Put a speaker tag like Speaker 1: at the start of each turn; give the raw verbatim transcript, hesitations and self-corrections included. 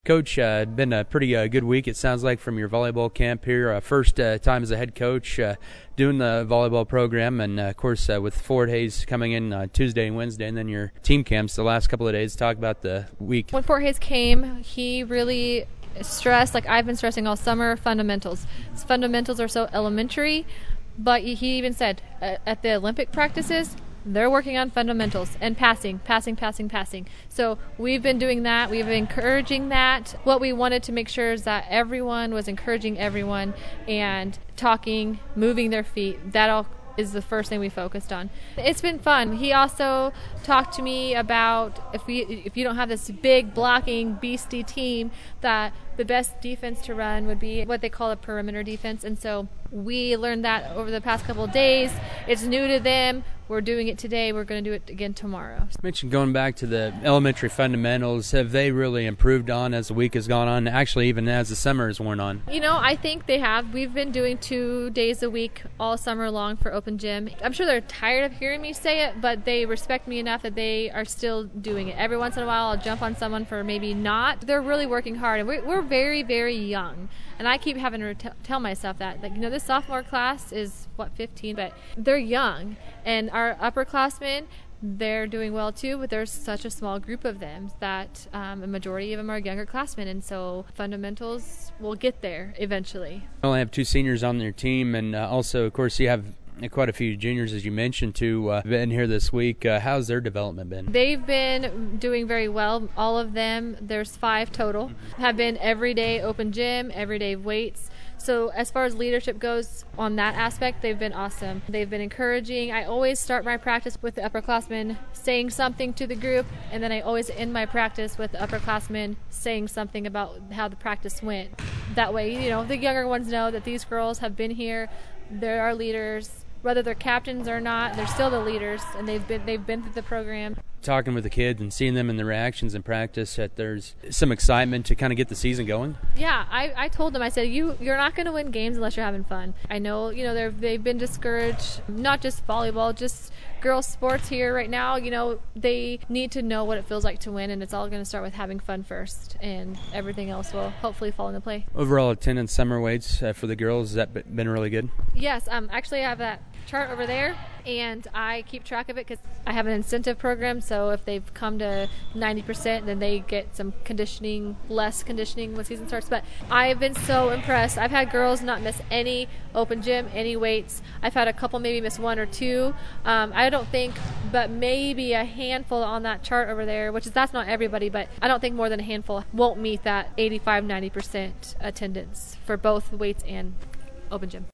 Speaker 1: Coach, uh, been a pretty uh, good week, it sounds like, from your volleyball camp here. Uh, first uh, time as a head coach uh, doing the volleyball program, and uh, of course uh, with Ford Hayes coming in uh, Tuesday and Wednesday, and then your team camps the last couple of days. Talk about the week.
Speaker 2: When Fort Hayes came, he really stressed, like I've been stressing all summer, fundamentals. His fundamentals are so elementary, but he even said uh, at the Olympic practices, they're working on fundamentals and passing, passing, passing, passing. So we've been doing that. We've been encouraging that. What we wanted to make sure is that everyone was encouraging everyone and talking, moving their feet. That all is the first thing we focused on. It's been fun. He also talked to me about if we if you don't have this big blocking beastie team, that the best defense to run would be what they call a perimeter defense. And so we learned that over the past couple of days. It's new to them. We're doing it today. We're going to do it again tomorrow.
Speaker 1: You mentioned going back to the elementary fundamentals. Have they really improved on as the week has gone on, actually even as the summer has worn on?
Speaker 2: You know, I think they have. We've been doing two days a week all summer long for Open Gym. I'm sure they're tired of hearing me say it, but they respect me enough that they are still doing it. Every once in a while I'll jump on someone for maybe not. They're really working hard, and we're very, very young. And I keep having to t- tell myself that, like, you know, this sophomore class is, what, fifteen? But they're young. And our upperclassmen, they're doing well too, but there's such a small group of them that um, a majority of them are younger classmen. And so fundamentals will get there eventually.
Speaker 1: You only have two seniors on their team, and uh, also, of course, you have quite a few juniors, as you mentioned, to uh, been here this week. Uh, how's their development been?
Speaker 2: They've been doing very well. All of them, there's five total, have been everyday open gym, everyday weights. So as far as leadership goes on that aspect, they've been awesome. They've been encouraging. I always start my practice with the upperclassmen saying something to the group, and then I always end my practice with the upperclassmen saying something about how the practice went. That way, you know, the younger ones know that these girls have been here. They're our leaders. Whether they're captains or not, they're still the leaders, and they've been they've been through the program.
Speaker 1: Talking with the kids and seeing them in the reactions in practice, that there's some excitement to kind of get the season going.
Speaker 2: Yeah, I, I told them, I said, you you're not going to win games unless you're having fun. I know, you know, they're they've been discouraged, not just volleyball, just girls sports here right now. You know, they need to know what it feels like to win, and it's all going to start with having fun first, and everything else will hopefully fall into play.
Speaker 1: Overall attendance summer weights uh, for the girls, has that been really good?
Speaker 2: Yes, um, actually I have that chart over there, and I keep track of it because I have an incentive program. So if they've come to ninety percent, then they get some conditioning, less conditioning when season starts. But I've been so impressed. I've had girls not miss any open gym, any weights. I've had a couple maybe miss one or two. Um, I don't think, but maybe a handful on that chart over there, which is that's not everybody, but I don't think more than a handful won't meet that eighty-five, ninety percent attendance for both weights and open gym.